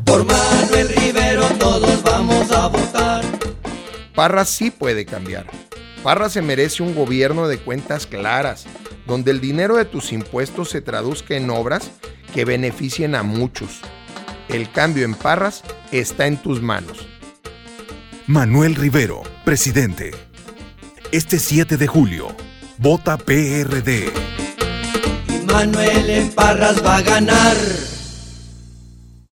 Por Manuel Rivero todos vamos a votar. Parras sí puede cambiar. Parras se merece un gobierno de cuentas claras, donde el dinero de tus impuestos se traduzca en obras que beneficien a muchos. El cambio en Parras está en tus manos. Manuel Rivero, presidente. Este 7 de julio, vota PRD. Y Manuel en Parras va a ganar.